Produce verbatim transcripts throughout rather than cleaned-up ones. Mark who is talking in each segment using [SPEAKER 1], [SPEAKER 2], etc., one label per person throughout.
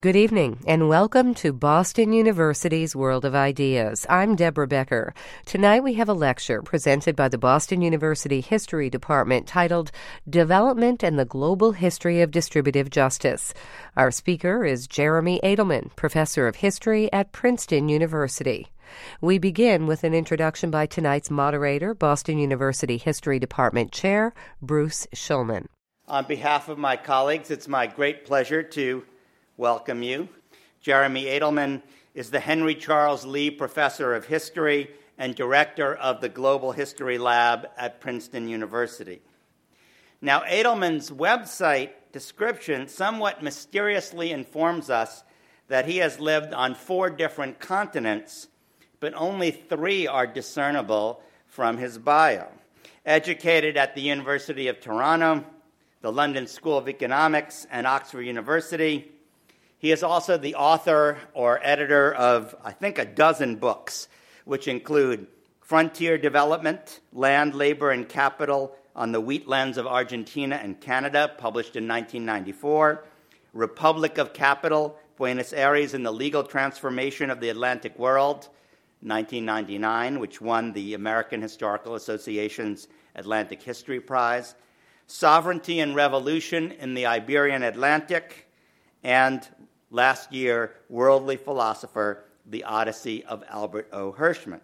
[SPEAKER 1] Good evening, and welcome to Boston University's World of Ideas. I'm Deborah Becker. Tonight we have a lecture presented by the Boston University History Department titled Development and the Global History of Distributive Justice. Our speaker is Jeremy Adelman, Professor of History at Princeton University. We begin with an introduction by tonight's moderator, Boston University History Department Chair, Bruce Schulman.
[SPEAKER 2] On behalf of my colleagues, it's my great pleasure to welcome you. Jeremy Adelman is the Henry Charles Lee Professor of History and Director of the Global History Lab at Princeton University. Now, Adelman's website description somewhat mysteriously informs us that he has lived on four different continents, but only three are discernible from his bio. Educated at the University of Toronto, the London School of Economics, and Oxford University, he is also the author or editor of, I think, a dozen books, which include Frontier Development, Land, Labor, and Capital on the Wheatlands of Argentina and Canada, published in nineteen ninety-four, Republic of Capital, Buenos Aires and the Legal Transformation of the Atlantic World, nineteen ninety-nine, which won the American Historical Association's Atlantic History Prize, Sovereignty and Revolution in the Iberian Atlantic, and last year, Worldly Philosopher, The Odyssey of Albert O. Hirschman.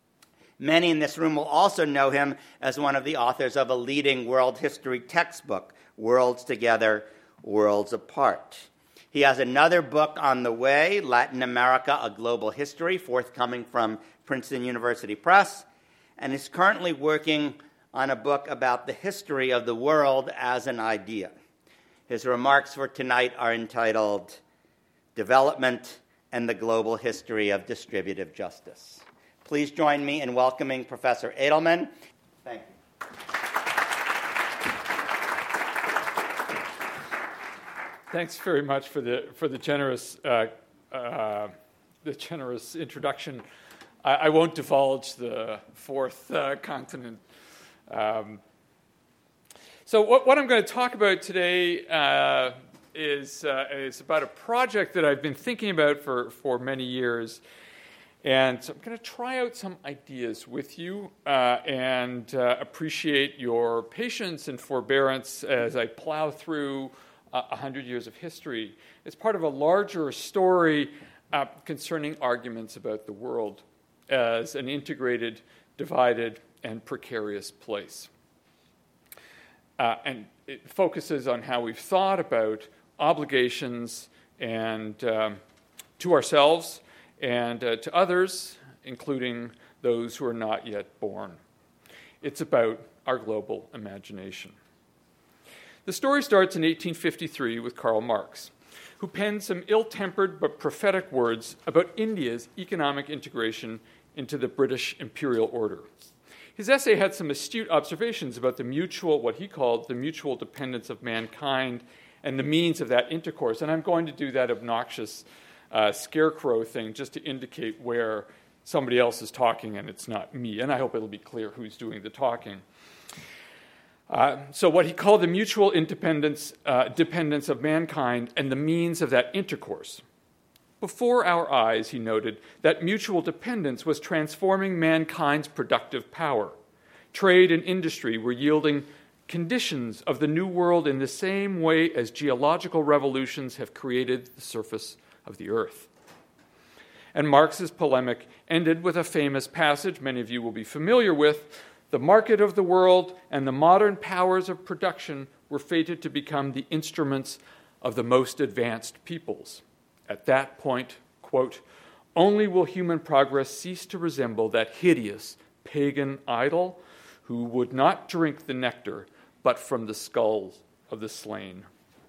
[SPEAKER 2] Many in this room will also know him as one of the authors of a leading world history textbook, Worlds Together, Worlds Apart. He has another book on the way, Latin America, A Global History, forthcoming from Princeton University Press, and is currently working on a book about the history of the world as an idea. His remarks for tonight are entitled Development and the Global History of Distributive Justice. Please join me in welcoming Professor Adelman. Thank you.
[SPEAKER 3] Thanks very much for the for the generous uh, uh, the generous introduction. I, I won't divulge the fourth uh, continent. Um, so what, what I'm going to talk about today uh, is uh, is about a project that I've been thinking about for, for many years. And so I'm going to try out some ideas with you uh, and uh, appreciate your patience and forbearance as I plow through uh, one hundred years of history. It's part of a larger story uh, concerning arguments about the world as an integrated, divided, and precarious place. Uh, and it focuses on how we've thought about obligations and um, to ourselves and uh, to others, including those who are not yet born. It's about our global imagination. The story starts in eighteen fifty-three with Karl Marx, who penned some ill-tempered but prophetic words about India's economic integration into the British imperial order. His essay had some astute observations about the mutual, what he called the mutual dependence of mankind and the means of that intercourse. And I'm going to do that obnoxious uh, scarecrow thing just to indicate where somebody else is talking and it's not me. And I hope it'll be clear who's doing the talking. Uh, so what he called the mutual independence, uh, dependence of mankind and the means of that intercourse. Before our eyes, he noted, that mutual dependence was transforming mankind's productive power. Trade and industry were yielding conditions of the new world in the same way as geological revolutions have created the surface of the earth. And Marx's polemic ended with a famous passage many of you will be familiar with. The market of the world and the modern powers of production were fated to become the instruments of the most advanced peoples. At that point, quote, only will human progress cease to resemble that hideous pagan idol who would not drink the nectar but from the skulls of the slain.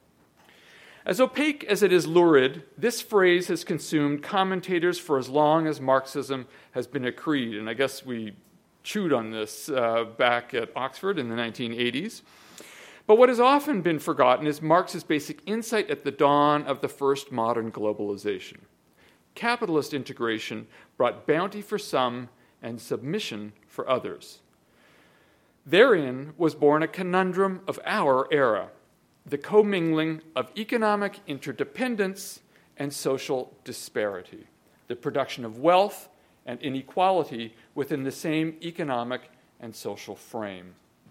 [SPEAKER 3] As opaque as it is lurid, this phrase has consumed commentators for as long as Marxism has been a creed. And I guess we chewed on this uh, back at Oxford in the nineteen eighties. But what has often been forgotten is Marx's basic insight at the dawn of the first modern globalization. Capitalist integration brought bounty for some and submission for others. Therein was born a conundrum of our era, the commingling of economic interdependence and social disparity, the production of wealth and inequality within the same economic and social frame.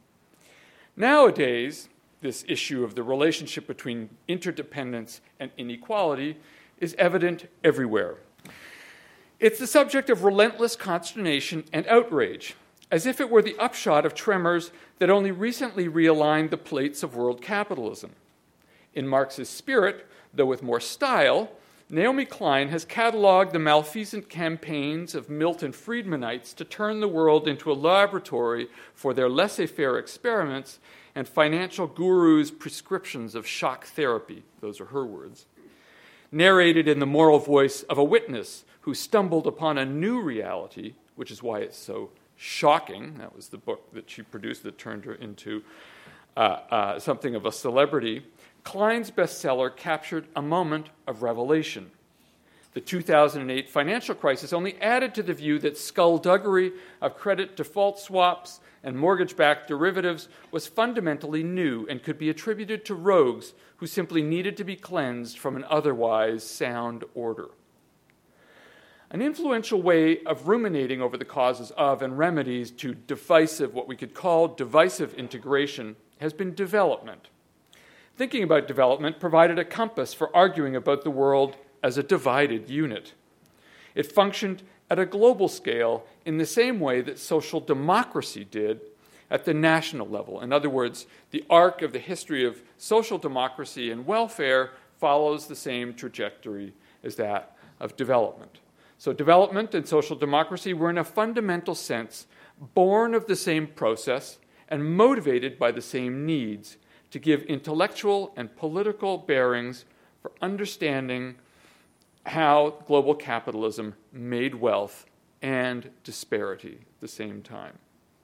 [SPEAKER 3] Nowadays, this issue of the relationship between interdependence and inequality is evident everywhere. It's the subject of relentless consternation and outrage, as if it were the upshot of tremors that only recently realigned the plates of world capitalism. In Marx's spirit, though with more style, Naomi Klein has cataloged the malfeasant campaigns of Milton Friedmanites to turn the world into a laboratory for their laissez-faire experiments and financial gurus' prescriptions of shock therapy. Those are her words. Narrated in the moral voice of a witness who stumbled upon a new reality, which is why it's so shocking. That was the book that she produced that turned her into uh, uh, something of a celebrity. Klein's bestseller captured a moment of revelation. The two thousand eight financial crisis only added to the view that skullduggery of credit default swaps and mortgage-backed derivatives was fundamentally new and could be attributed to rogues who simply needed to be cleansed from an otherwise sound order. An influential way of ruminating over the causes of and remedies to divisive, what we could call divisive integration, has been development. Thinking about development provided a compass for arguing about the world as a divided unit. It functioned at a global scale in the same way that social democracy did at the national level. In other words, the arc of the history of social democracy and welfare follows the same trajectory as that of development. So development and social democracy were in a fundamental sense born of the same process and motivated by the same needs to give intellectual and political bearings for understanding how global capitalism made wealth and disparity at the same time.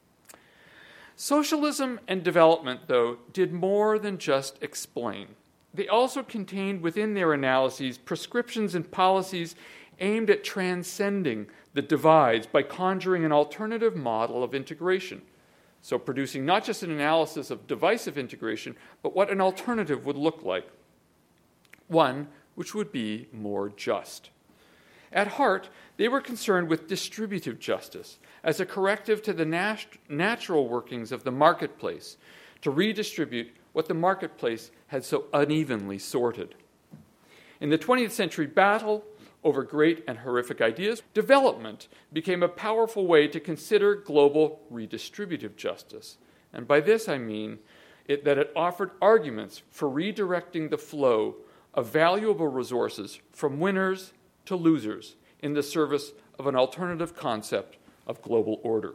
[SPEAKER 3] Socialism and development, though, did more than just explain. They also contained within their analyses prescriptions and policies aimed at transcending the divides by conjuring an alternative model of integration. So producing not just an analysis of divisive integration, but what an alternative would look like. One which would be more just. At heart, they were concerned with distributive justice as a corrective to the nat- natural workings of the marketplace to redistribute what the marketplace had so unevenly sorted. In the twentieth century battle over great and horrific ideas, development became a powerful way to consider global redistributive justice. And by this I mean it, that it offered arguments for redirecting the flow of valuable resources from winners to losers in the service of an alternative concept of global order.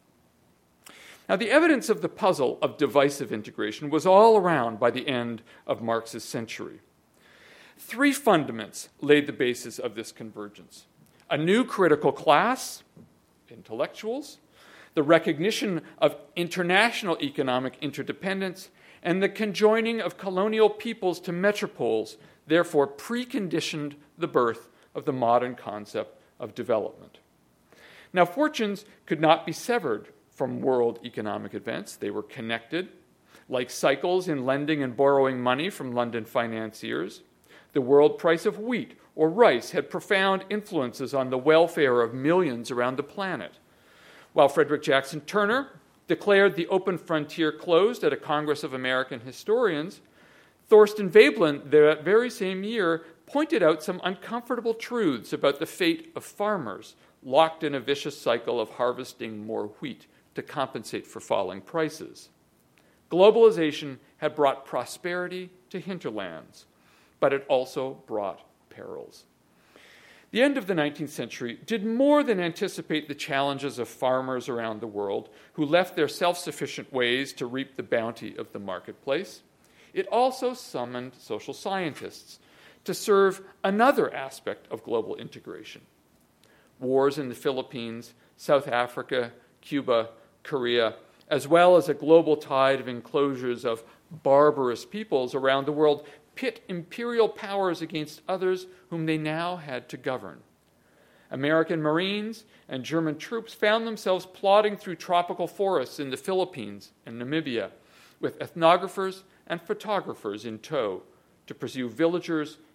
[SPEAKER 3] Now, the evidence of the puzzle of divisive integration was all around by the end of Marx's century. Three fundaments laid the basis of this convergence: a new critical class, intellectuals, the recognition of international economic interdependence, and the conjoining of colonial peoples to metropoles, therefore preconditioned the birth of the modern concept of development. Now, fortunes could not be severed from world economic events. They were connected, like cycles in lending and borrowing money from London financiers. The world price of wheat or rice had profound influences on the welfare of millions around the planet. While Frederick Jackson Turner declared the open frontier closed at a Congress of American Historians, Thorstein Veblen, that very same year, pointed out some uncomfortable truths about the fate of farmers locked in a vicious cycle of harvesting more wheat to compensate for falling prices. Globalization had brought prosperity to hinterlands, but it also brought perils. The end of the nineteenth century did more than anticipate the challenges of farmers around the world who left their self-sufficient ways to reap the bounty of the marketplace. It also summoned social scientists to serve another aspect of global integration. Wars in the Philippines, South Africa, Cuba, Korea, as well as a global tide of enclosures of barbarous peoples around the world, pit imperial powers against others whom they now had to govern. American Marines and German troops found themselves plodding through tropical forests in the Philippines and Namibia, with ethnographers and photographers in tow to pursue villagers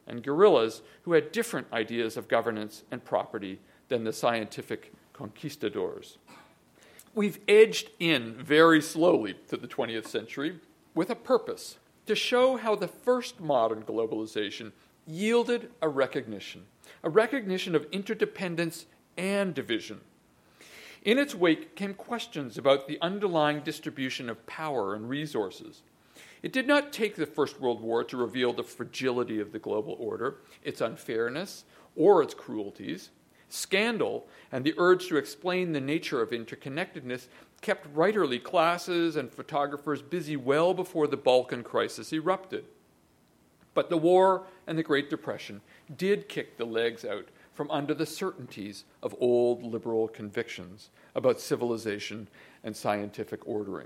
[SPEAKER 3] and guerrillas who had different ideas of governance and property than the scientific conquistadors. We've edged in very slowly to the twentieth century with a purpose, to show how the first modern globalization yielded a recognition, a recognition of interdependence and division. In its wake came questions about the underlying distribution of power and resources. It did not take the First World War to reveal the fragility of the global order, its unfairness, or its cruelties. Scandal and the urge to explain the nature of interconnectedness kept writerly classes and photographers busy well before the Balkan crisis erupted. But the war and the Great Depression did kick the legs out from under the certainties of old liberal convictions about civilization and scientific ordering.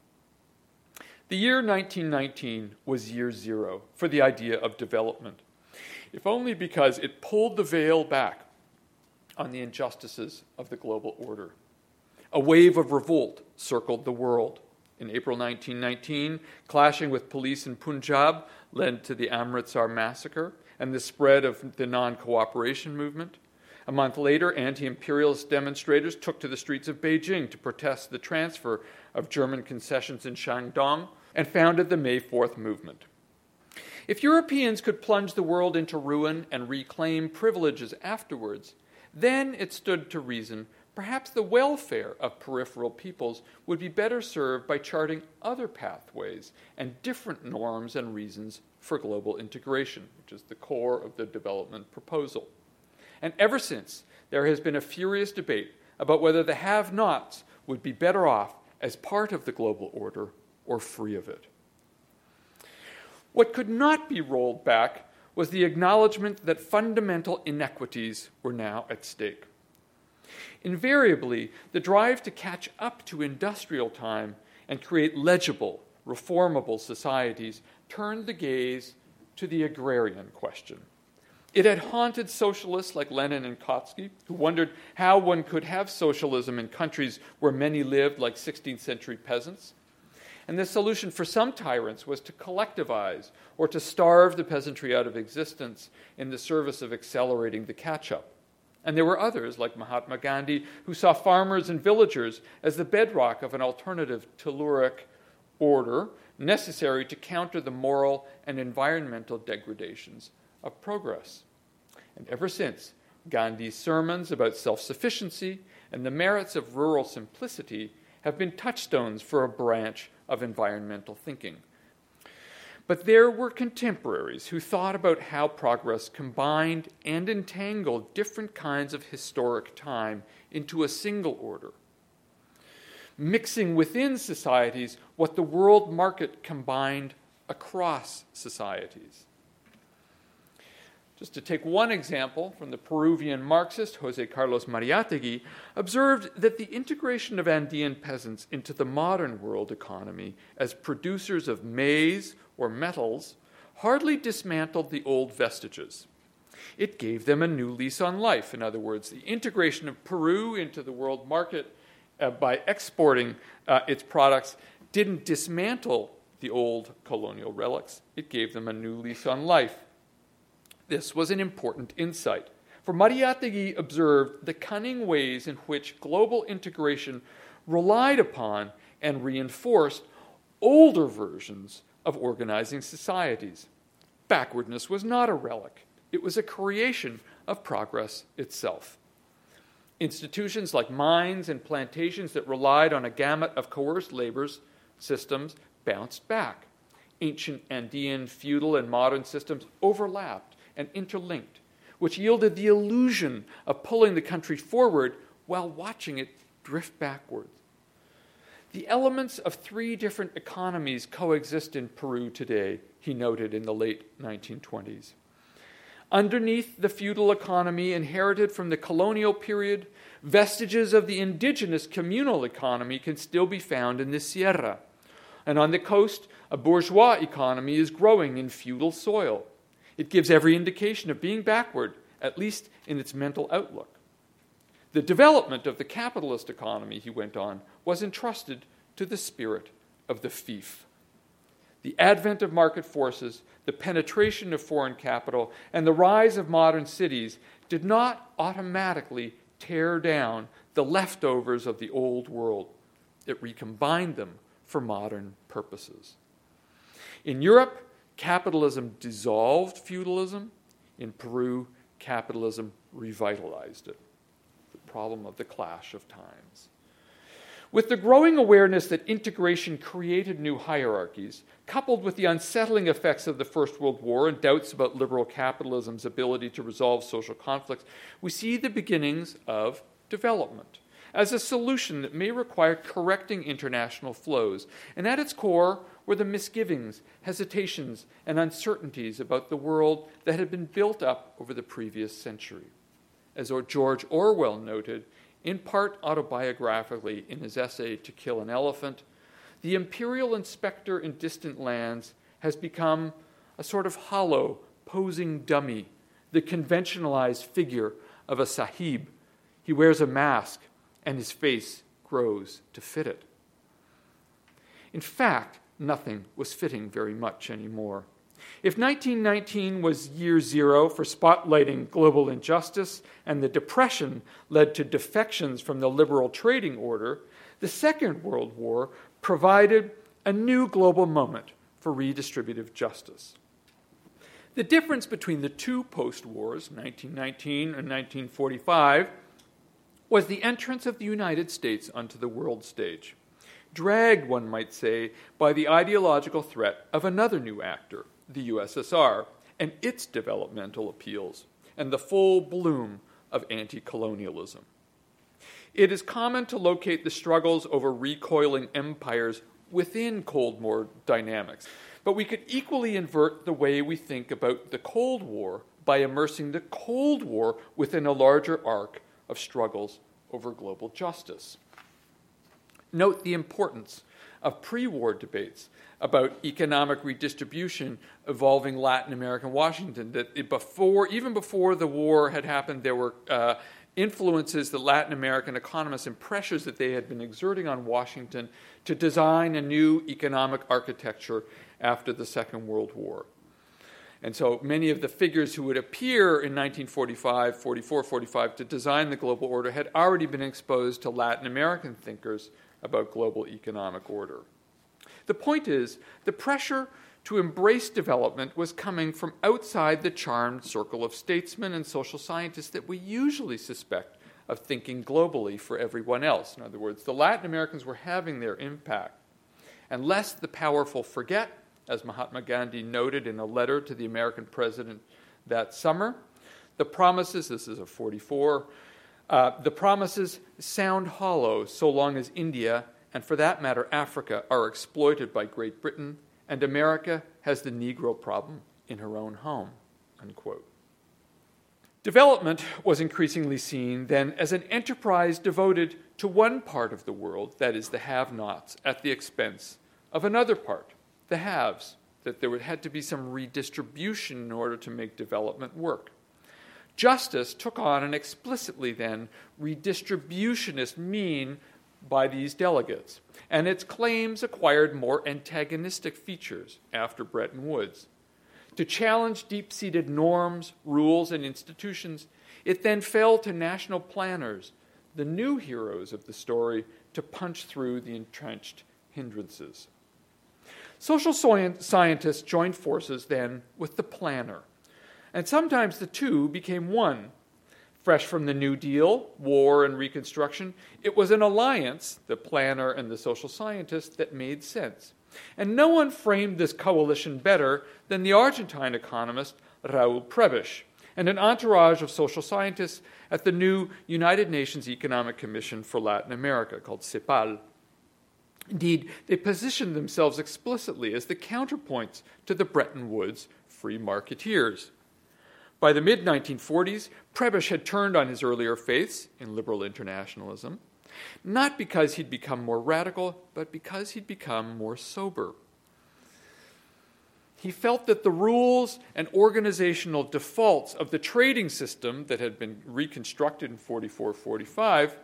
[SPEAKER 3] The year nineteen nineteen was year zero for the idea of development, if only because it pulled the veil back on the injustices of the global order. A wave of revolt circled the world. In April nineteen nineteen, clashing with police in Punjab led to the Amritsar massacre and the spread of the non-cooperation movement. A month later, anti-imperialist demonstrators took to the streets of Beijing to protest the transfer of German concessions in Shandong and founded the May fourth movement. If Europeans could plunge the world into ruin and reclaim privileges afterwards, then it stood to reason perhaps the welfare of peripheral peoples would be better served by charting other pathways and different norms and reasons for global integration, which is the core of the development proposal. And ever since, there has been a furious debate about whether the have-nots would be better off as part of the global order or free of it. What could not be rolled back was the acknowledgement that fundamental inequities were now at stake. Invariably, the drive to catch up to industrial time and create legible, reformable societies turned the gaze to the agrarian question. It had haunted socialists like Lenin and Kautsky, who wondered how one could have socialism in countries where many lived like sixteenth century peasants. And the solution for some tyrants was to collectivize or to starve the peasantry out of existence in the service of accelerating the catch-up. And there were others, like Mahatma Gandhi, who saw farmers and villagers as the bedrock of an alternative telluric order necessary to counter the moral and environmental degradations of progress. And ever since, Gandhi's sermons about self-sufficiency and the merits of rural simplicity have been touchstones for a branch of environmental thinking. But there were contemporaries who thought about how progress combined and entangled different kinds of historic time into a single order, mixing within societies what the world market combined across societies. Just to take one example from the Peruvian Marxist José Carlos Mariátegui, observed that the integration of Andean peasants into the modern world economy as producers of maize or metals hardly dismantled the old vestiges. It gave them a new lease on life. In other words, the integration of Peru into the world market uh, by exporting uh, its products didn't dismantle the old colonial relics. It gave them a new lease on life. This was an important insight, for Mariátegui observed the cunning ways in which global integration relied upon and reinforced older versions of organizing societies. Backwardness was not a relic. It was a creation of progress itself. Institutions like mines and plantations that relied on a gamut of coerced labor systems bounced back. Ancient Andean feudal and modern systems overlapped and interlinked, which yielded the illusion of pulling the country forward while watching it drift backwards. The elements of three different economies coexist in Peru today, he noted in the late nineteen twenties. Underneath the feudal economy inherited from the colonial period, vestiges of the indigenous communal economy can still be found in the Sierra. And on the coast, a bourgeois economy is growing in feudal soil. It gives every indication of being backward, at least in its mental outlook. The development of the capitalist economy, he went on, was entrusted to the spirit of the fief. The advent of market forces, the penetration of foreign capital, and the rise of modern cities did not automatically tear down the leftovers of the old world. It recombined them for modern purposes. In Europe, capitalism dissolved feudalism. In Peru, capitalism revitalized it. The problem of the clash of times. With the growing awareness that integration created new hierarchies, coupled with the unsettling effects of the First World War and doubts about liberal capitalism's ability to resolve social conflicts, we see the beginnings of development as a solution that may require correcting international flows. And at its core were the misgivings, hesitations, and uncertainties about the world that had been built up over the previous century. As George Orwell noted, in part autobiographically in his essay To Kill an Elephant, the imperial inspector in distant lands has become a sort of hollow, posing dummy, the conventionalized figure of a sahib. He wears a mask, and his face grows to fit it. In fact, nothing was fitting very much anymore. If nineteen nineteen was year zero for spotlighting global injustice and the Depression led to defections from the liberal trading order, the Second World War provided a new global moment for redistributive justice. The difference between the two post-wars, nineteen nineteen and nineteen forty-five, was the entrance of the United States onto the world stage, dragged, one might say, by the ideological threat of another new actor, the U S S R, and its developmental appeals, and the full bloom of anti-colonialism. It is common to locate the struggles over recoiling empires within Cold War dynamics, but we could equally invert the way we think about the Cold War by immersing the Cold War within a larger arc of struggles over global justice. Note the importance of pre-war debates about economic redistribution involving Latin American Washington, that before, even before the war had happened, there were uh, influences that Latin American economists and pressures that they had been exerting on Washington to design a new economic architecture after the Second World War. And so many of the figures who would appear in nineteen forty-five, forty-four, forty-five to design the global order had already been exposed to Latin American thinkers about global economic order. The point is, the pressure to embrace development was coming from outside the charmed circle of statesmen and social scientists that we usually suspect of thinking globally for everyone else. In other words, the Latin Americans were having their impact. And lest the powerful forget, as Mahatma Gandhi noted in a letter to the American president that summer, the promises, this is a forty-four, uh, the promises sound hollow so long as India, and for that matter Africa, are exploited by Great Britain, and America has the Negro problem in her own home, unquote. Development was increasingly seen then as an enterprise devoted to one part of the world, that is the have-nots, at the expense of another part, the haves, that there would, had to be some redistribution in order to make development work. Justice took on an explicitly then redistributionist mien by these delegates, and its claims acquired more antagonistic features after Bretton Woods. To challenge deep-seated norms, rules, and institutions, it then fell to national planners, the new heroes of the story, to punch through the entrenched hindrances. Social scientists joined forces then with the planner, and sometimes the two became one. Fresh from the New Deal, war, and Reconstruction, it was an alliance, the planner and the social scientist, that made sense. And no one framed this coalition better than the Argentine economist Raúl Prebisch and an entourage of social scientists at the new United Nations Economic Commission for Latin America, called CEPAL. Indeed, they positioned themselves explicitly as the counterpoints to the Bretton Woods free marketeers. By the mid nineteen forties, Prebisch had turned on his earlier faiths in liberal internationalism, not because he'd become more radical, but because he'd become more sober. He felt that the rules and organizational defaults of the trading system that had been reconstructed in forty-four forty-five,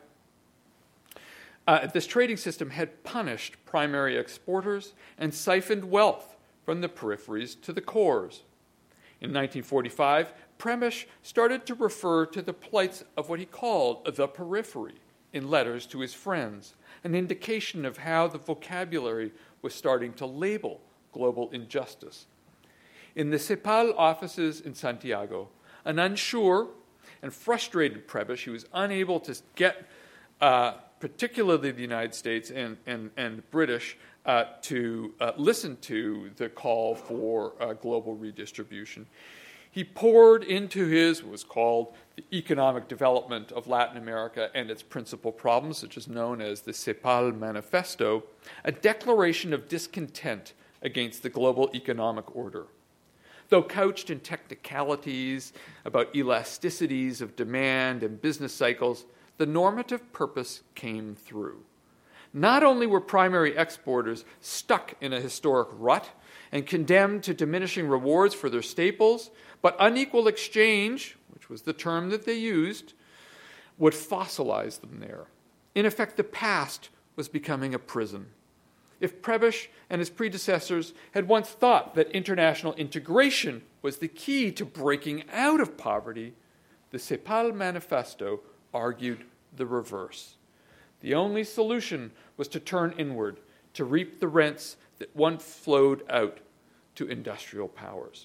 [SPEAKER 3] uh, this trading system had punished primary exporters and siphoned wealth from the peripheries to the cores. In nineteen forty-five, Prebisch started to refer to the plights of what he called the periphery in letters to his friends, an indication of how the vocabulary was starting to label global injustice. In the CEPAL offices in Santiago, an unsure and frustrated Prebisch, who was unable to get uh, particularly the United States and, and, and British, uh, to uh, listen to the call for uh, global redistribution. He poured into his, what was called the economic development of Latin America and its principal problems, which is known as the CEPAL Manifesto, a declaration of discontent against the global economic order. Though couched in technicalities about elasticities of demand and business cycles, the normative purpose came through. Not only were primary exporters stuck in a historic rut and condemned to diminishing rewards for their staples, but unequal exchange, which was the term that they used, would fossilize them there. In effect, the past was becoming a prison. If Prebisch and his predecessors had once thought that international integration was the key to breaking out of poverty, the CEPAL Manifesto argued the reverse. The only solution was to turn inward, to reap the rents that once flowed out to industrial powers.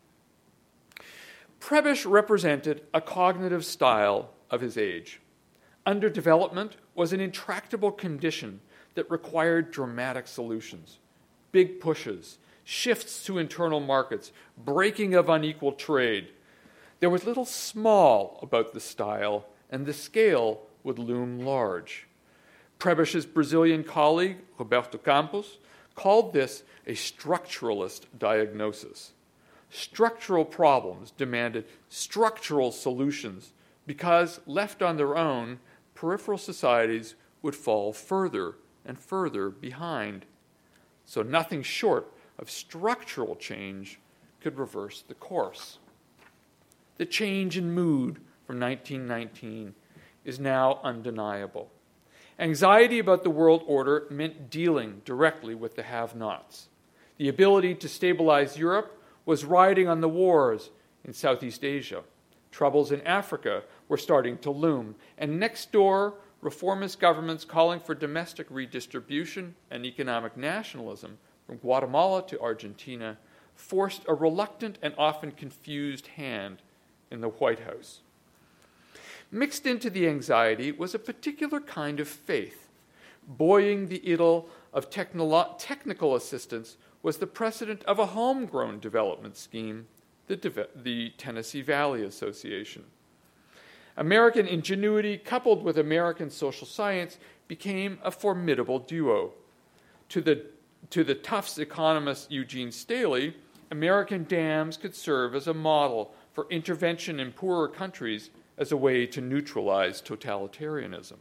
[SPEAKER 3] Prebisch represented a cognitive style of his age. Underdevelopment was an intractable condition that required dramatic solutions, big pushes, shifts to internal markets, breaking of unequal trade. There was little small about the style, and the scale would loom large. Prebisch's Brazilian colleague, Roberto Campos, called this a structuralist diagnosis. Structural problems demanded structural solutions because, left on their own, peripheral societies would fall further and further behind. So nothing short of structural change could reverse the course. The change in mood from nineteen nineteen is now undeniable. Anxiety about the world order meant dealing directly with the have-nots. The ability to stabilize Europe was riding on the wars in Southeast Asia. Troubles in Africa were starting to loom, and next door, reformist governments calling for domestic redistribution and economic nationalism from Guatemala to Argentina forced a reluctant and often confused hand in the White House. Mixed into the anxiety was a particular kind of faith. Buoying the idyll of technolo- technical assistance was the precedent of a homegrown development scheme, the, De- the Tennessee Valley Association. American ingenuity coupled with American social science became a formidable duo. To the, to the Tufts economist Eugene Staley, American dams could serve as a model for intervention in poorer countries as a way to neutralize totalitarianism.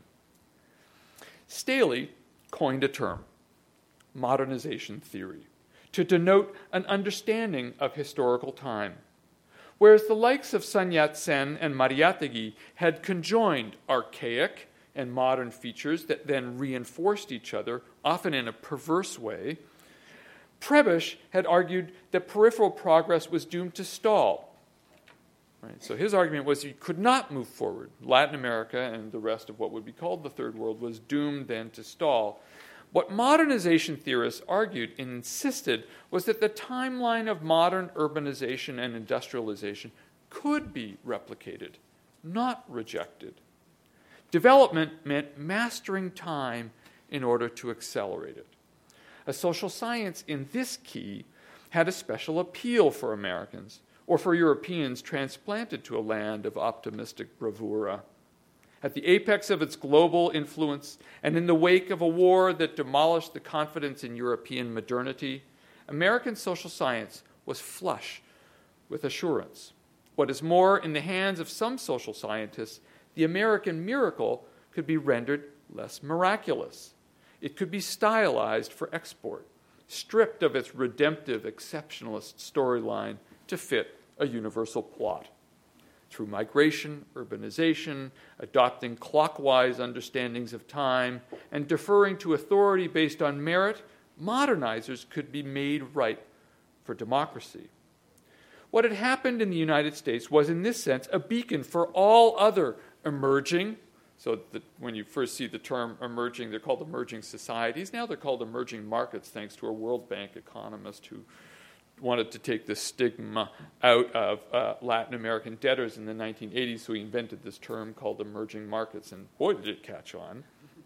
[SPEAKER 3] Staley coined a term, modernization theory, to denote an understanding of historical time. Whereas the likes of Sun Yat-sen and Mariátegui had conjoined archaic and modern features that then reinforced each other, often in a perverse way, Prebisch had argued that peripheral progress was doomed to stall. Right? So his argument was you could not move forward. Latin America and the rest of what would be called the Third World was doomed then to stall. What modernization theorists argued and insisted was that the timeline of modern urbanization and industrialization could be replicated, not rejected. Development meant mastering time in order to accelerate it. A social science in this key had a special appeal for Americans, or for Europeans transplanted to a land of optimistic bravura. At the apex of its global influence, and in the wake of a war that demolished the confidence in European modernity, American social science was flush with assurance. What is more, in the hands of some social scientists, the American miracle could be rendered less miraculous. It could be stylized for export, stripped of its redemptive exceptionalist storyline to fit a universal plot. Through migration, urbanization, adopting clockwise understandings of time, and deferring to authority based on merit, modernizers could be made right for democracy. What had happened in the United States was, in this sense, a beacon for all other emerging, so that when you first see the term emerging, they're called emerging societies. Now they're called emerging markets, thanks to a World Bank economist who wanted to take the stigma out of uh, Latin American debtors in the nineteen eighties, so he invented this term called emerging markets, and boy, did it catch on.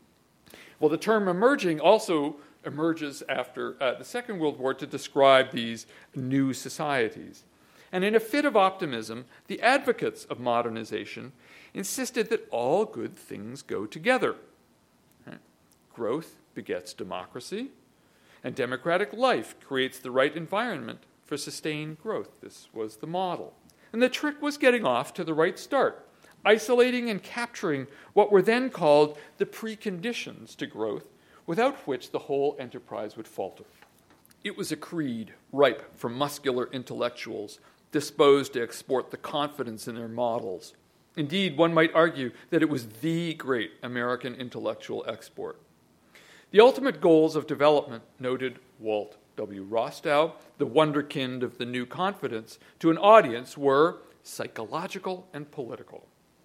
[SPEAKER 3] Well, the term emerging also emerges after uh, the Second World War to describe these new societies. And in a fit of optimism, the advocates of modernization insisted that all good things go together. Right? Growth begets democracy, and democratic life creates the right environment for sustained growth. This was the model. And the trick was getting off to the right start, isolating and capturing what were then called the preconditions to growth, without which the whole enterprise would falter. It was a creed ripe for muscular intellectuals disposed to export the confidence in their models. Indeed, one might argue that it was the great American intellectual export. The ultimate goals of development, noted Walt W. Rostow, the wonderkind of the new confidence, to an audience were psychological and political.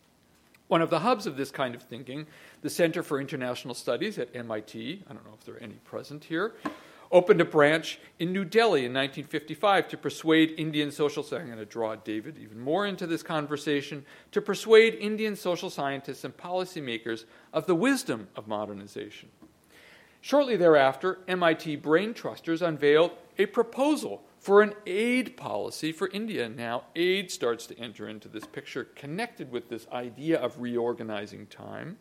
[SPEAKER 3] One of the hubs of this kind of thinking, the Center for International Studies at M I T, I don't know if there are any present here, opened a branch in New Delhi in nineteen fifty-five to persuade Indian social scientists, I'm going to draw David even more into this conversation, to persuade Indian social scientists and policymakers of the wisdom of modernization. Shortly thereafter, M I T brain trusters unveiled a proposal for an aid policy for India. Now, aid starts to enter into this picture, connected with this idea of reorganizing time,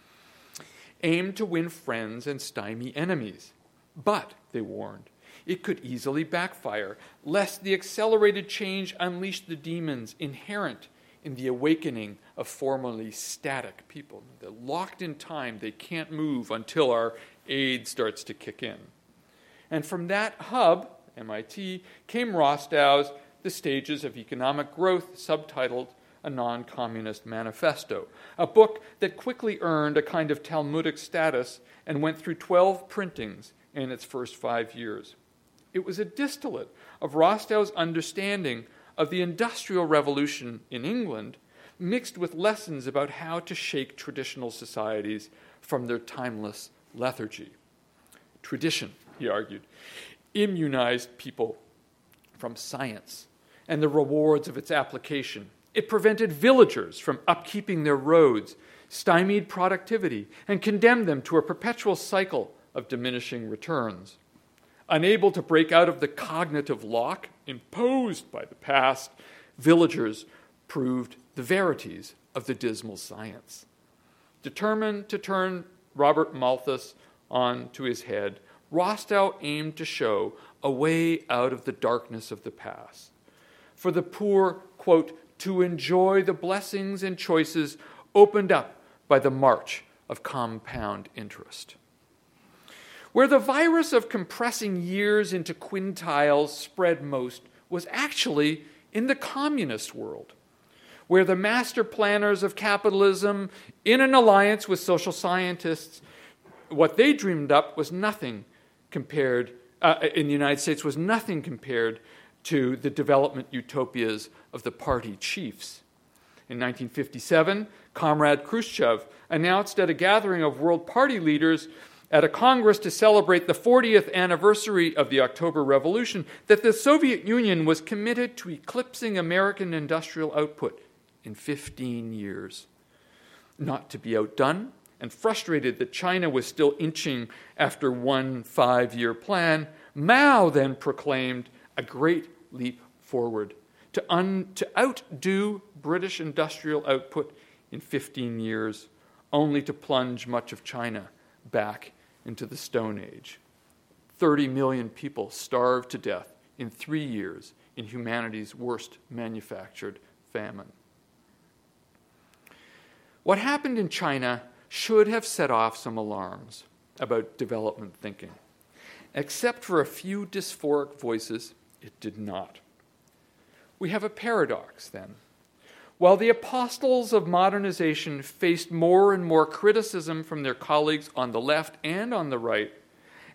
[SPEAKER 3] aimed to win friends and stymie enemies. But, they warned, it could easily backfire, lest the accelerated change unleash the demons inherent in the awakening of formerly static people. They're locked in time, they can't move until our aid starts to kick in. And from that hub, M I T, came Rostow's The Stages of Economic Growth, subtitled A Non-Communist Manifesto, a book that quickly earned a kind of Talmudic status and went through twelve printings in its first five years. It was a distillate of Rostow's understanding of the Industrial Revolution in England, mixed with lessons about how to shake traditional societies from their timeless lethargy. Tradition, he argued, immunized people from science and the rewards of its application. It prevented villagers from upkeeping their roads, stymied productivity, and condemned them to a perpetual cycle of diminishing returns. Unable to break out of the cognitive lock imposed by the past, villagers proved the verities of the dismal science. Determined to turn Robert Malthus on to his head, Rostow aimed to show a way out of the darkness of the past. For the poor, quote, to enjoy the blessings and choices opened up by the march of compound interest. Where the virus of compressing years into quintiles spread most was actually in the communist world, where the master planners of capitalism, in an alliance with social scientists, what they dreamed up was nothing compared, uh, in the United States, was nothing compared to the development utopias of the party chiefs. In nineteen fifty-seven, Comrade Khrushchev announced at a gathering of world party leaders at a Congress to celebrate the fortieth anniversary of the October Revolution that the Soviet Union was committed to eclipsing American industrial output in fifteen years. Not to be outdone, and frustrated that China was still inching after one five-year plan, Mao then proclaimed a great leap forward to, un- to outdo British industrial output in fifteen years, only to plunge much of China back into the Stone Age. thirty million people starved to death in three years in humanity's worst manufactured famine. What happened in China should have set off some alarms about development thinking. Except for a few dysphoric voices, it did not. We have a paradox, then. While the apostles of modernization faced more and more criticism from their colleagues on the left and on the right,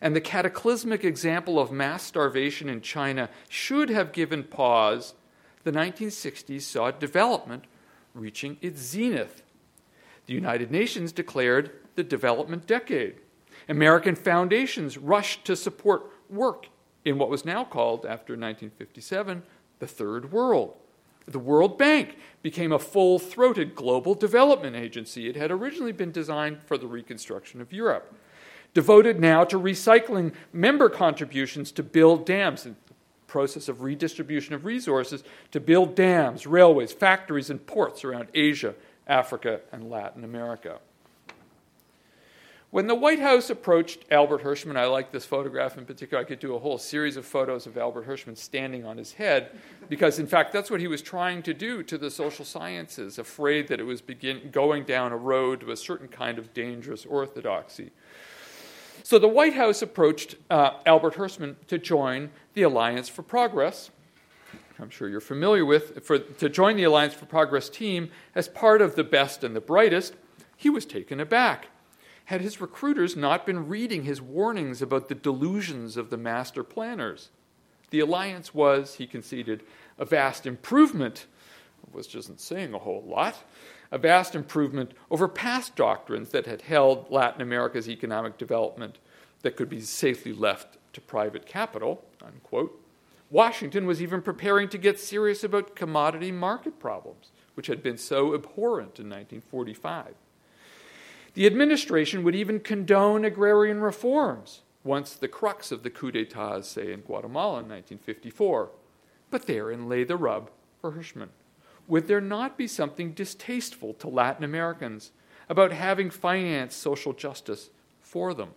[SPEAKER 3] and the cataclysmic example of mass starvation in China should have given pause, the nineteen sixties saw development reaching its zenith. The United Nations declared the Development Decade. American foundations rushed to support work in what was now called, after nineteen fifty-seven, the Third World. The World Bank became a full-throated global development agency. It had originally been designed for the reconstruction of Europe, devoted now to recycling member contributions to build dams, in the process of redistribution of resources, to build dams, railways, factories, and ports around Asia, Africa, and Latin America. When the White House approached Albert Hirschman, I like this photograph in particular. I could do a whole series of photos of Albert Hirschman standing on his head, because, in fact, that's what he was trying to do to the social sciences, afraid that it was begin, going down a road to a certain kind of dangerous orthodoxy. So the White House approached uh, Albert Hirschman to join the Alliance for Progress, I'm sure you're familiar with, for, to join the Alliance for Progress team as part of the best and the brightest. He was taken aback. Had his recruiters not been reading his warnings about the delusions of the master planners? The alliance was, he conceded, a vast improvement, which isn't saying a whole lot, a vast improvement over past doctrines that had held Latin America's economic development that could be safely left to private capital, unquote. Washington was even preparing to get serious about commodity market problems, which had been so abhorrent in nineteen forty-five. The administration would even condone agrarian reforms, once the crux of the coup d'etats, say, in Guatemala in nineteen fifty-four. But therein lay the rub for Hirschman. Would there not be something distasteful to Latin Americans about having financed social justice for them?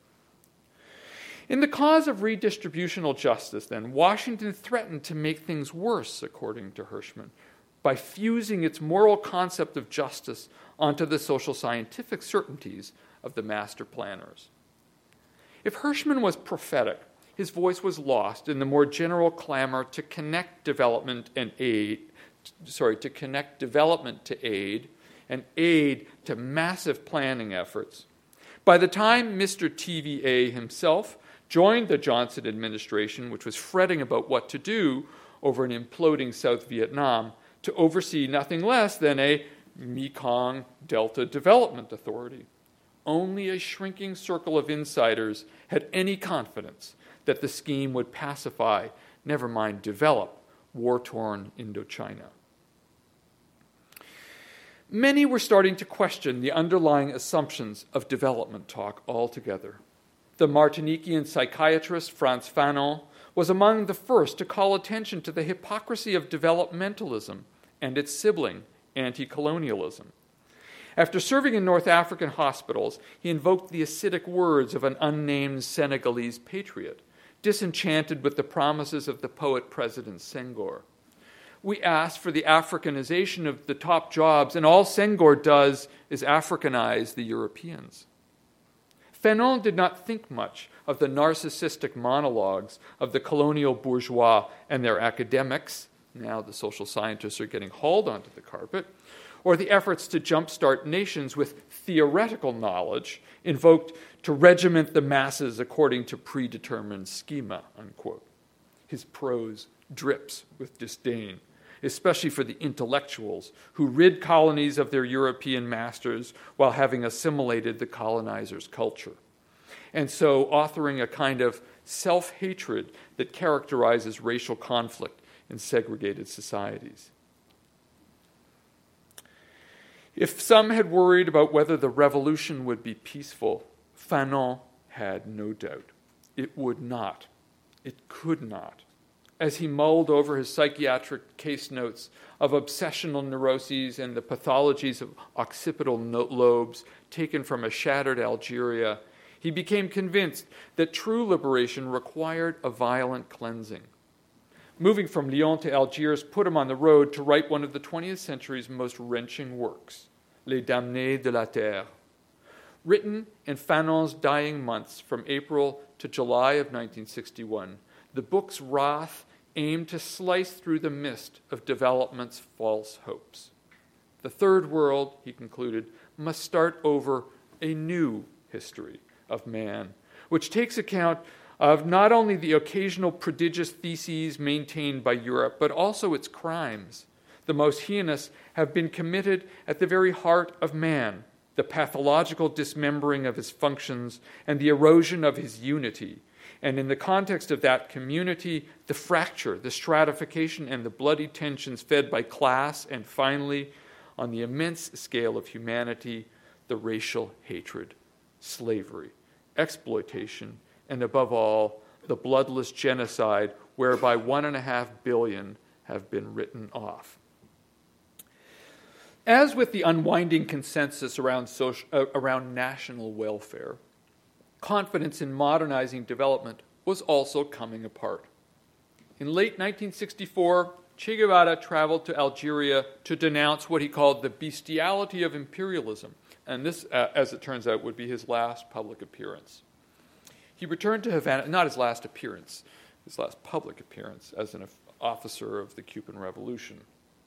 [SPEAKER 3] In the cause of redistributional justice, then, Washington threatened to make things worse, according to Hirschman, by fusing its moral concept of justice onto the social scientific certainties of the master planners. If Hirschman was prophetic, his voice was lost in the more general clamor to connect development and aid, sorry, to connect development to aid and aid to massive planning efforts. By the time Mister T V A himself joined the Johnson administration, which was fretting about what to do over an imploding South Vietnam, to oversee nothing less than a Mekong Delta Development Authority. Only a shrinking circle of insiders had any confidence that the scheme would pacify, never mind develop, war-torn Indochina. Many were starting to question the underlying assumptions of development talk altogether. The Martiniquean psychiatrist Frantz Fanon was among the first to call attention to the hypocrisy of developmentalism and its sibling, anti-colonialism. After serving in North African hospitals, he invoked the acidic words of an unnamed Senegalese patriot, disenchanted with the promises of the poet-president Senghor. We asked for the Africanization of the top jobs, and all Senghor does is Africanize the Europeans. Fanon did not think much of the narcissistic monologues of the colonial bourgeois and their academics, now the social scientists are getting hauled onto the carpet, or the efforts to jumpstart nations with theoretical knowledge invoked to regiment the masses according to predetermined schema, unquote. His prose drips with disdain, especially for the intellectuals who rid colonies of their European masters while having assimilated the colonizer's culture, and so authoring a kind of self-hatred that characterizes racial conflict in segregated societies. If some had worried about whether the revolution would be peaceful, Fanon had no doubt. It would not. It could not. As he mulled over his psychiatric case notes of obsessional neuroses and the pathologies of occipital lobes taken from a shattered Algeria, he became convinced that true liberation required a violent cleansing. Moving from Lyon to Algiers put him on the road to write one of the twentieth century's most wrenching works, Les Damnés de la Terre. Written in Fanon's dying months from April to July of nineteen sixty-one, the book's wrath aimed to slice through the mist of development's false hopes. The Third World, he concluded, must start over a new history of man, which takes account of not only the occasional prodigious theses maintained by Europe, but also its crimes. The most heinous have been committed at the very heart of man, the pathological dismembering of his functions and the erosion of his unity. And in the context of that community, the fracture, the stratification, and the bloody tensions fed by class, and finally, on the immense scale of humanity, the racial hatred, slavery, exploitation, and above all, the bloodless genocide whereby one and a half billion have been written off. As with the unwinding consensus around, social, uh, around national welfare, confidence in modernizing development was also coming apart. In late nineteen sixty-four, Che Guevara traveled to Algeria to denounce what he called the bestiality of imperialism, and this, uh, as it turns out, would be his last public appearance. He returned to Havana, not his last appearance, his last public appearance as an officer of the Cuban Revolution.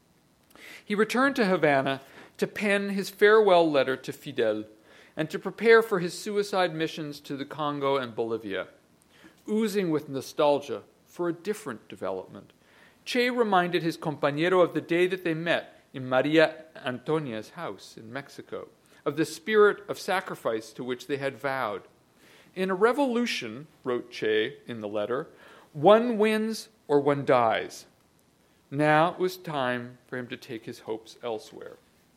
[SPEAKER 3] He returned to Havana to pen his farewell letter to Fidel and to prepare for his suicide missions to the Congo and Bolivia. Oozing with nostalgia for a different development, Che reminded his compañero of the day that they met in Maria Antonia's house in Mexico, of the spirit of sacrifice to which they had vowed. In a revolution, wrote Che in the letter, one wins or one dies. Now it was time for him to take his hopes elsewhere.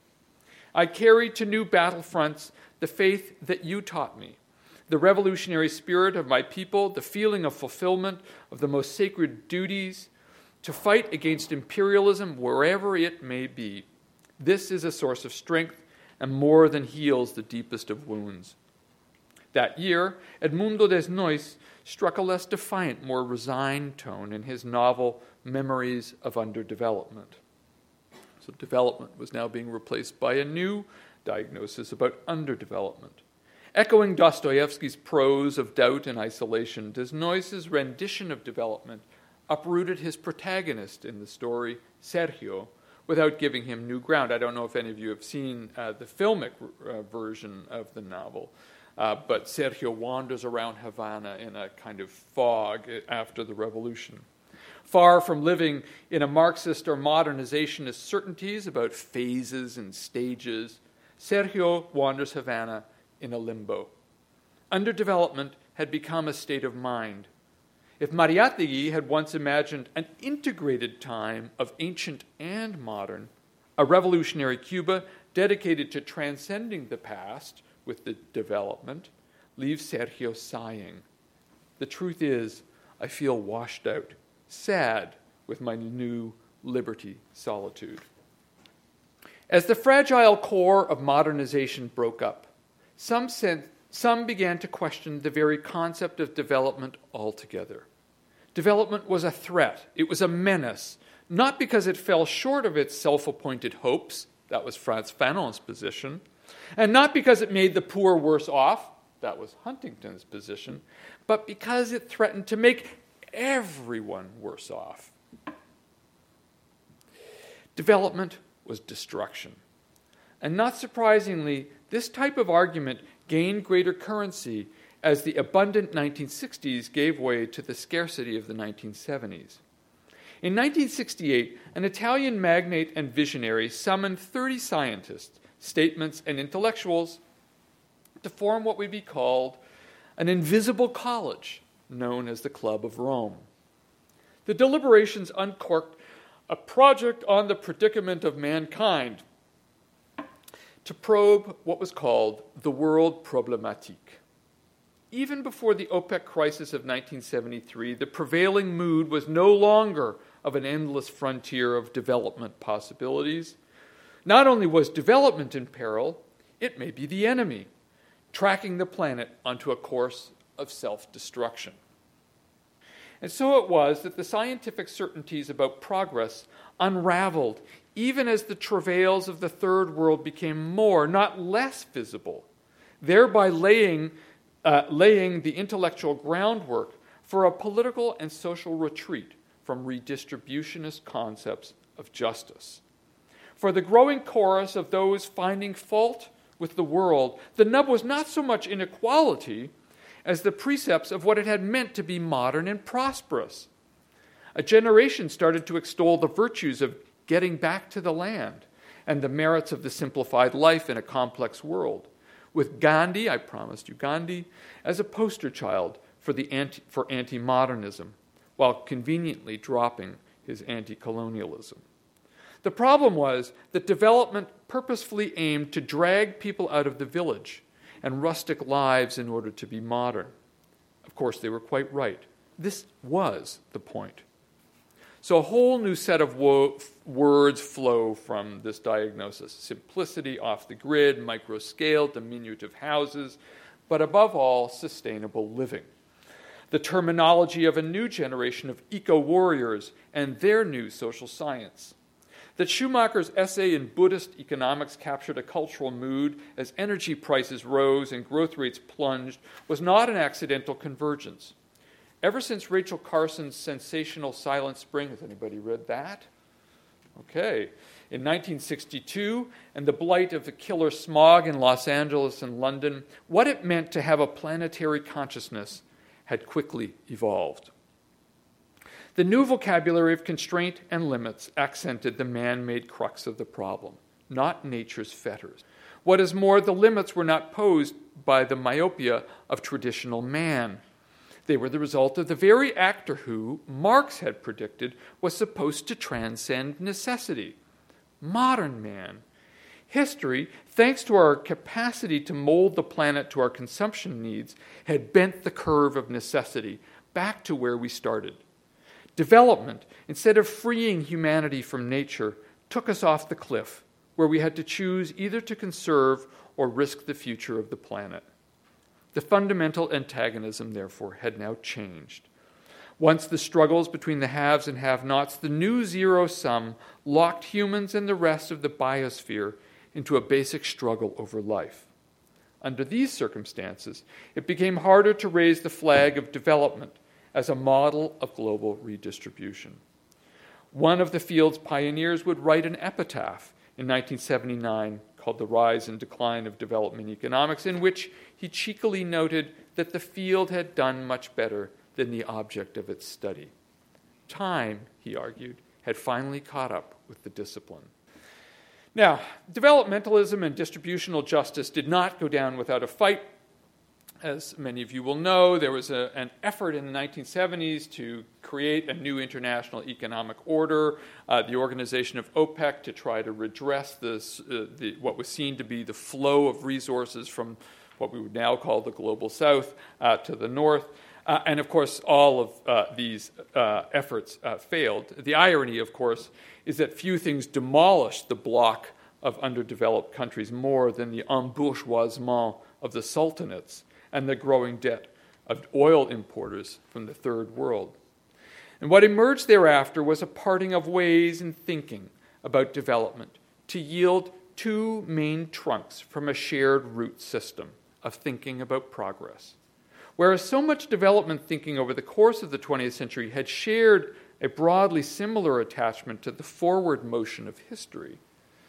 [SPEAKER 3] I carried to new battlefronts the faith that you taught me, the revolutionary spirit of my people, the feeling of fulfillment of the most sacred duties, to fight against imperialism wherever it may be. This is a source of strength and more than heals the deepest of wounds. That year, Edmundo Desnoyers struck a less defiant, more resigned tone in his novel Memories of Underdevelopment. So development was now being replaced by a new diagnosis about underdevelopment. Echoing Dostoevsky's prose of doubt and isolation, Desnoyers' rendition of development uprooted his protagonist in the story, Sergio, without giving him new ground. I don't know if any of you have seen uh, the filmic uh, version of the novel, uh, but Sergio wanders around Havana in a kind of fog after the revolution. Far from living in a Marxist or modernizationist certainties about phases and stages, Sergio wanders Havana in a limbo. Underdevelopment had become a state of mind. If Mariátegui had once imagined an integrated time of ancient and modern, a revolutionary Cuba dedicated to transcending the past with the development leaves Sergio sighing. The truth is, I feel washed out, sad with my new liberty solitude. As the fragile core of modernization broke up, some sent Some began to question the very concept of development altogether. Development was a threat. It was a menace, not because it fell short of its self-appointed hopes, that was Frantz Fanon's position, and not because it made the poor worse off, that was Huntington's position, but because it threatened to make everyone worse off. Development was destruction. And not surprisingly, this type of argument gained greater currency as the abundant nineteen sixties gave way to the scarcity of the nineteen seventies. In nineteen sixty-eight, an Italian magnate and visionary summoned thirty scientists, statements, and intellectuals to form what would be called an invisible college known as the Club of Rome. The deliberations uncorked a project on the predicament of mankind to probe what was called the world problématique. Even before the OPEC crisis of nineteen seventy-three, the prevailing mood was no longer of an endless frontier of development possibilities. Not only was development in peril, it may be the enemy, tracking the planet onto a course of self-destruction. And so it was that the scientific certainties about progress unraveled even as the travails of the Third World became more, not less visible, thereby laying, uh, laying the intellectual groundwork for a political and social retreat from redistributionist concepts of justice. For the growing chorus of those finding fault with the world, the nub was not so much inequality as the precepts of what it had meant to be modern and prosperous. A generation started to extol the virtues of getting back to the land and the merits of the simplified life in a complex world, with Gandhi, I promised you Gandhi, as a poster child for, the anti, for anti-modernism, while conveniently dropping his anti-colonialism. The problem was that development purposefully aimed to drag people out of the village and rustic lives in order to be modern. Of course, they were quite right. This was the point. So a whole new set of wo- words flow from this diagnosis. Simplicity, off the grid, micro-scale, diminutive houses, but above all, sustainable living. The terminology of a new generation of eco-warriors and their new social science. That Schumacher's essay in Buddhist economics captured a cultural mood as energy prices rose and growth rates plunged was not an accidental convergence. Ever since Rachel Carson's sensational Silent Spring, has anybody read that? Okay. In nineteen sixty-two, and the blight of the killer smog in Los Angeles and London, what it meant to have a planetary consciousness had quickly evolved. The new vocabulary of constraint and limits accented the man-made crux of the problem, not nature's fetters. What is more, the limits were not posed by the myopia of traditional man. They were the result of the very actor who, Marx had predicted, was supposed to transcend necessity. Modern man. History, thanks to our capacity to mold the planet to our consumption needs, had bent the curve of necessity back to where we started. Development, instead of freeing humanity from nature, took us off the cliff, where we had to choose either to conserve or risk the future of the planet. The fundamental antagonism, therefore, had now changed. Once the struggles between the haves and have-nots, the new zero sum locked humans and the rest of the biosphere into a basic struggle over life. Under these circumstances, it became harder to raise the flag of development as a model of global redistribution. One of the field's pioneers would write an epitaph in nineteen seventy-nine called The Rise and Decline of Development Economics, in which he cheekily noted that the field had done much better than the object of its study. Time, he argued, had finally caught up with the discipline. Now, developmentalism and distributional justice did not go down without a fight. As many of you will know, there was a, an effort in the nineteen seventies to create a new international economic order, uh, the organization of OPEC, to try to redress this, uh, the, what was seen to be the flow of resources from what we would now call the global south uh, to the north. Uh, and, of course, all of uh, these uh, efforts uh, failed. The irony, of course, is that few things demolished the bloc of underdeveloped countries more than the embourgeoisement of the sultanates and the growing debt of oil importers from the Third World. And what emerged thereafter was a parting of ways in thinking about development to yield two main trunks from a shared root system of thinking about progress. Whereas so much development thinking over the course of the twentieth century had shared a broadly similar attachment to the forward motion of history,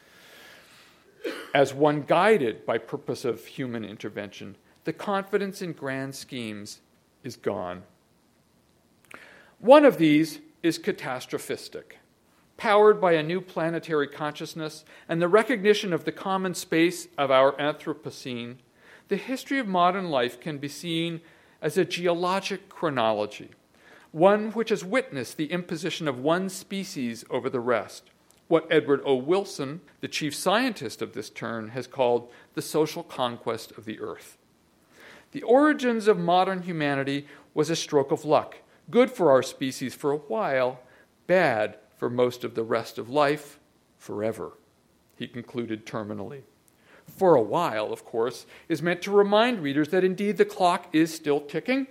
[SPEAKER 3] as one guided by purpose of human intervention, the confidence in grand schemes is gone. One of these is catastrophistic, powered by a new planetary consciousness and the recognition of the common space of our Anthropocene. The history of modern life can be seen as a geologic chronology, one which has witnessed the imposition of one species over the rest, what Edward O. Wilson, the chief scientist of this turn, has called the social conquest of the earth. The origins of modern humanity was a stroke of luck, good for our species for a while, bad for most of the rest of life, forever, he concluded terminally. For a while, of course, is meant to remind readers that indeed the clock is still ticking,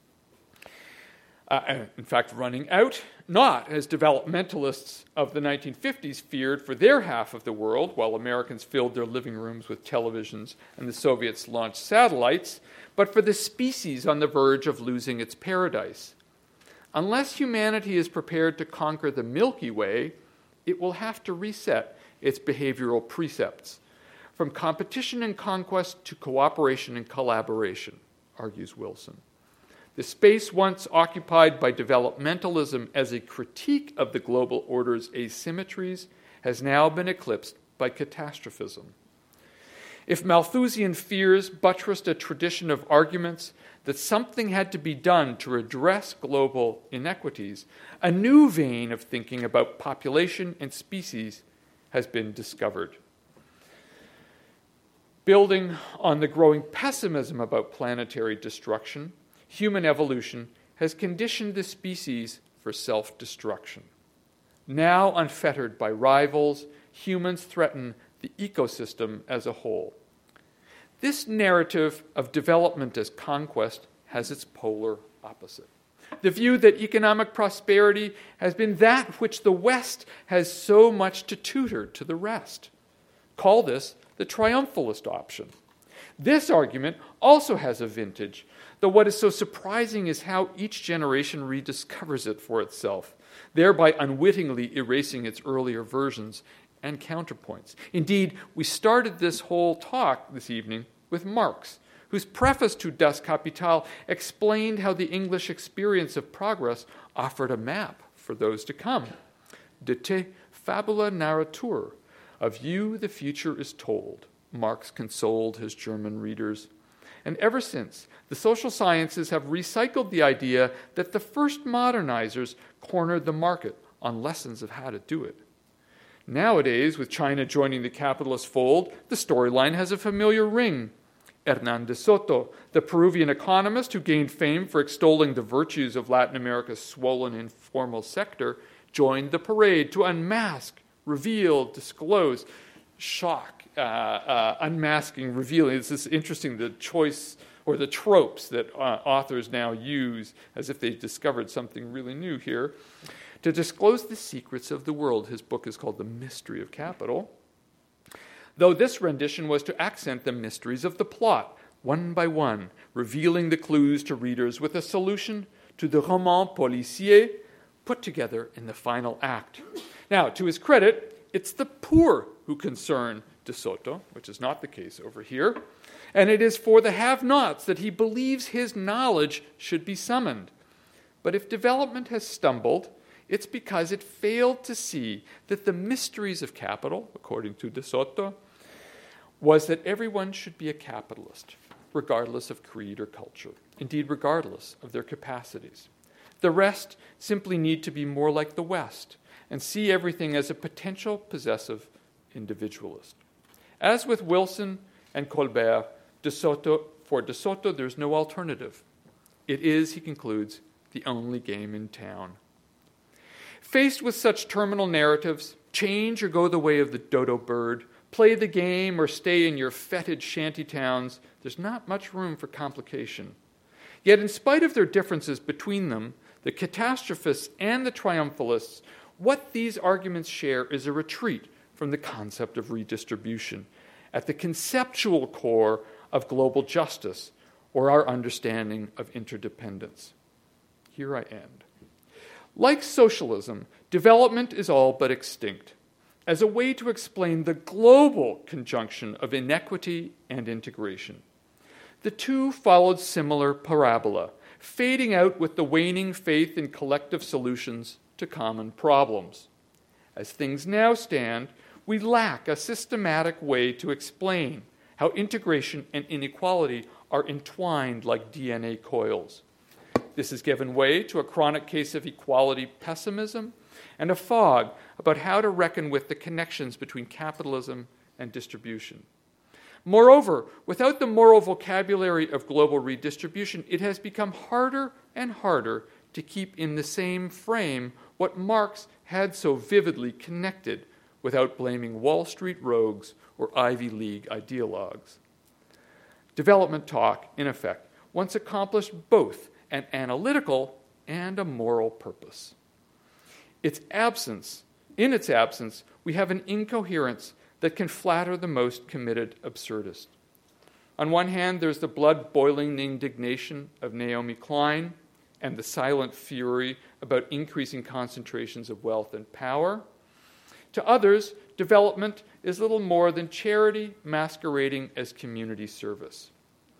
[SPEAKER 3] uh, in fact running out, not as developmentalists of the nineteen fifties feared for their half of the world, while Americans filled their living rooms with televisions and the Soviets launched satellites, but for the species on the verge of losing its paradise. Unless humanity is prepared to conquer the Milky Way, it will have to reset its behavioral precepts, from competition and conquest to cooperation and collaboration. argues Wilson. The space once occupied by developmentalism as a critique of the global order's asymmetries has now been eclipsed by catastrophism. If Malthusian fears buttressed a tradition of arguments that something had to be done to redress global inequities, a new vein of thinking about population and species has been discovered. Building on the growing pessimism about planetary destruction, human evolution has conditioned the species for self-destruction. Now unfettered by rivals, humans threaten the ecosystem as a whole. This narrative of development as conquest has its polar opposite. The view that economic prosperity has been that which the West has so much to tutor to the rest. Call this the triumphalist option. This argument also has a vintage, though what is so surprising is how each generation rediscovers it for itself, thereby unwittingly erasing its earlier versions and counterpoints. Indeed, we started this whole talk this evening with Marx, whose preface to Das Kapital explained how the English experience of progress offered a map for those to come. De te fabula narratur, of you the future is told, Marx consoled his German readers. And ever since, the social sciences have recycled the idea that the first modernizers cornered the market on lessons of how to do it. Nowadays, with China joining the capitalist fold, the storyline has a familiar ring. Hernán de Soto, the Peruvian economist who gained fame for extolling the virtues of Latin America's swollen informal sector, joined the parade to unmask, reveal, disclose, shock, uh, uh, unmasking, revealing. It's this interesting, the choice or the tropes that uh, authors now use as if they discovered something really new here. To disclose the secrets of the world. His book is called The Mystery of Capital. Though this rendition was to accent the mysteries of the plot, one by one, revealing the clues to readers with a solution to the roman policier put together in the final act. Now, to his credit, it's the poor who concern De Soto, which is not the case over here, and it is for the have-nots that he believes his knowledge should be summoned. But if development has stumbled, it's because it failed to see that the mysteries of capital, according to De Soto, was that everyone should be a capitalist, regardless of creed or culture, indeed regardless of their capacities. The rest simply need to be more like the West and see everything as a potential possessive individualist. As with Wilson and Colbert, De Soto, for De Soto there's no alternative. It is, he concludes, the only game in town. Faced with such terminal narratives, change or go the way of the dodo bird, play the game or stay in your fetid shanty towns, there's not much room for complication. Yet in spite of their differences between them, the catastrophists and the triumphalists, what these arguments share is a retreat from the concept of redistribution at the conceptual core of global justice or our understanding of interdependence. Here I end. Like socialism, development is all but extinct as a way to explain the global conjunction of inequity and integration. The two followed similar parabola, fading out with the waning faith in collective solutions to common problems. As things now stand, we lack a systematic way to explain how integration and inequality are entwined like D N A coils. This has given way to a chronic case of equality pessimism and a fog about how to reckon with the connections between capitalism and distribution. Moreover, without the moral vocabulary of global redistribution, it has become harder and harder to keep in the same frame what Marx had so vividly connected without blaming Wall Street rogues or Ivy League ideologues. Development talk, in effect, once accomplished both an analytical and a moral purpose. Its absence, in its absence, we have an incoherence that can flatter the most committed absurdist. On one hand, there's the blood-boiling indignation of Naomi Klein and the silent fury about increasing concentrations of wealth and power. To others, development is little more than charity masquerading as community service.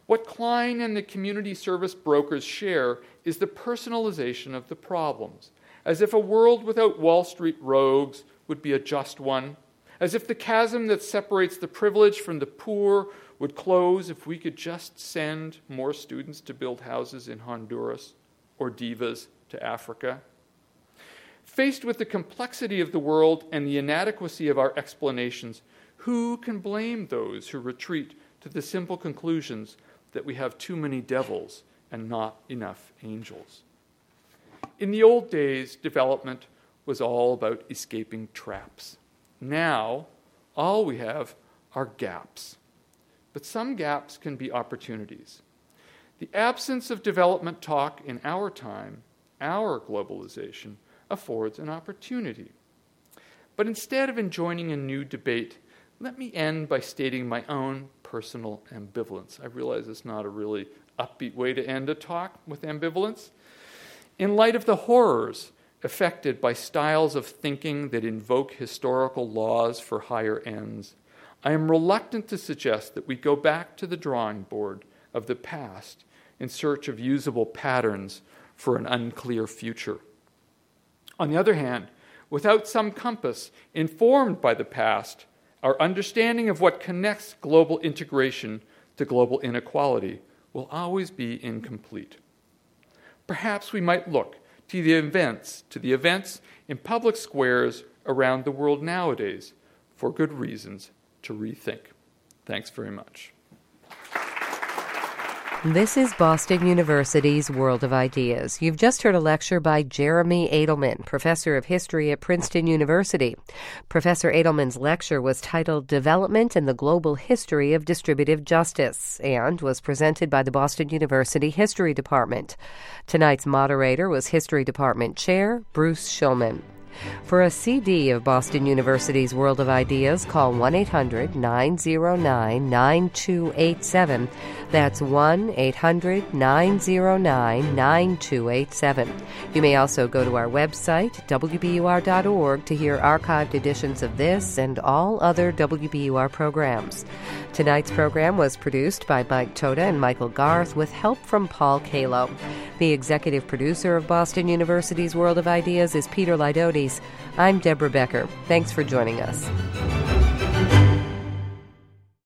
[SPEAKER 3] What Klein and the community service brokers share is the personalization of the problems, as if a world without Wall Street rogues would be a just one, as if the chasm that separates the privileged from the poor would close if we could just send more students to build houses in Honduras or divas to Africa. Faced with the complexity of the world and the inadequacy of our explanations, who can blame those who retreat to the simple conclusions that we have too many devils and not enough angels? In the old days, development was all about escaping traps. Now, all we have are gaps. But some gaps can be opportunities. The absence of development talk in our time, our globalization, affords an opportunity. But instead of enjoining a new debate, let me end by stating my own personal ambivalence. I realize it's not a really upbeat way to end a talk with ambivalence. In light of the horrors affected by styles of thinking that invoke historical laws for higher ends, I am reluctant to suggest that we go back to the drawing board of the past in search of usable patterns for an unclear future. On the other hand, without some compass informed by the past, our understanding of what connects global integration to global inequality will always be incomplete. Perhaps we might look to the events, to the events in public squares around the world nowadays for good reasons to rethink. Thanks very much.
[SPEAKER 1] This is Boston University's World of Ideas. You've just heard a lecture by Jeremy Adelman, professor of history at Princeton University. Professor Adelman's lecture was titled Development in the Global History of Distributive Justice and was presented by the Boston University History Department. Tonight's moderator was History Department Chair Bruce Shulman. For a C D of Boston University's World of Ideas, call one eight hundred nine oh nine nine two eight seven. That's one eight hundred nine oh nine nine two eight seven. You may also go to our website, w b u r dot org, to hear archived editions of this and all other W B U R programs. Tonight's program was produced by Mike Toda and Michael Garth with help from Paul Kalo. The executive producer of Boston University's World of Ideas is Peter Lydotes. I'm Deborah Becker. Thanks for joining us.